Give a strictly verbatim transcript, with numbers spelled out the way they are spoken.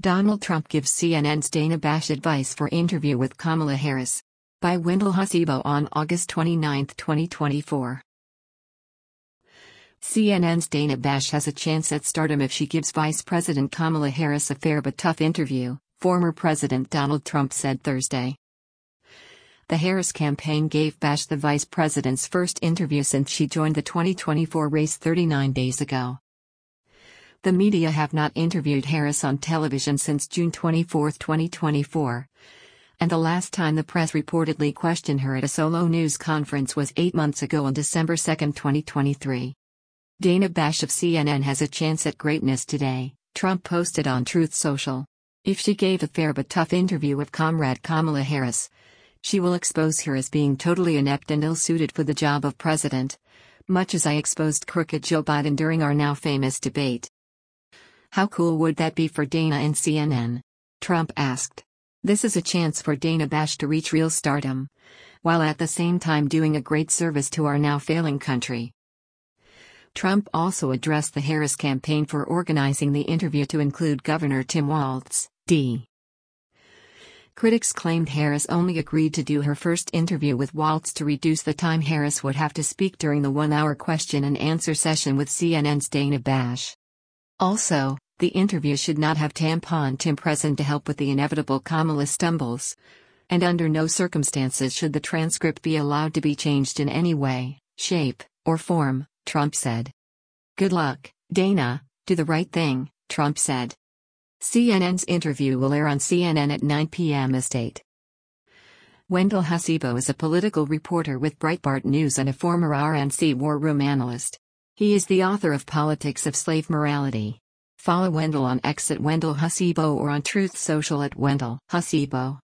Donald Trump gives C N N's Dana Bash advice for interview with Kamala Harris. By Wendell Hussebo on August twenty-ninth, twenty twenty-four. C N N's Dana Bash has a chance at stardom if she gives Vice President Kamala Harris a fair but tough interview, former President Donald Trump said Thursday. The Harris campaign gave Bash the vice president's first interview since she joined the twenty twenty-four race thirty-nine days ago. The media have not interviewed Harris on television since June twenty-fourth, twenty twenty-four, and the last time the press reportedly questioned her at a solo news conference was eight months ago on December second, twenty twenty-three. Dana Bash of C N N has a chance at greatness today, Trump posted on Truth Social. If she gave a fair but tough interview with Comrade Kamala Harris, she will expose her as being totally inept and ill-suited for the job of president, much as I exposed crooked Joe Biden during our now famous debate. How cool would that be for Dana and C N N? Trump asked. This is a chance for Dana Bash to reach real stardom, while at the same time doing a great service to our now failing country. Trump also addressed the Harris campaign for organizing the interview to include Governor Tim Walz, D. Critics claimed Harris only agreed to do her first interview with Walz to reduce the time Harris would have to speak during the one-hour question and answer session with C N N's Dana Bash. Also, the interview should not have Tampon Tim present to help with the inevitable Kamala stumbles, and under no circumstances should the transcript be allowed to be changed in any way, shape, or form, Trump said. Good luck, Dana, do the right thing, Trump said. C N N's interview will air on C N N at nine p m Estate. Wendell Hussebo is a political reporter with Breitbart News and a former R N C war room analyst. He is the author of Politics of Slave Morality. Follow Wendell on X at Wendell Hussebo or on Truth Social at Wendell Hussebo.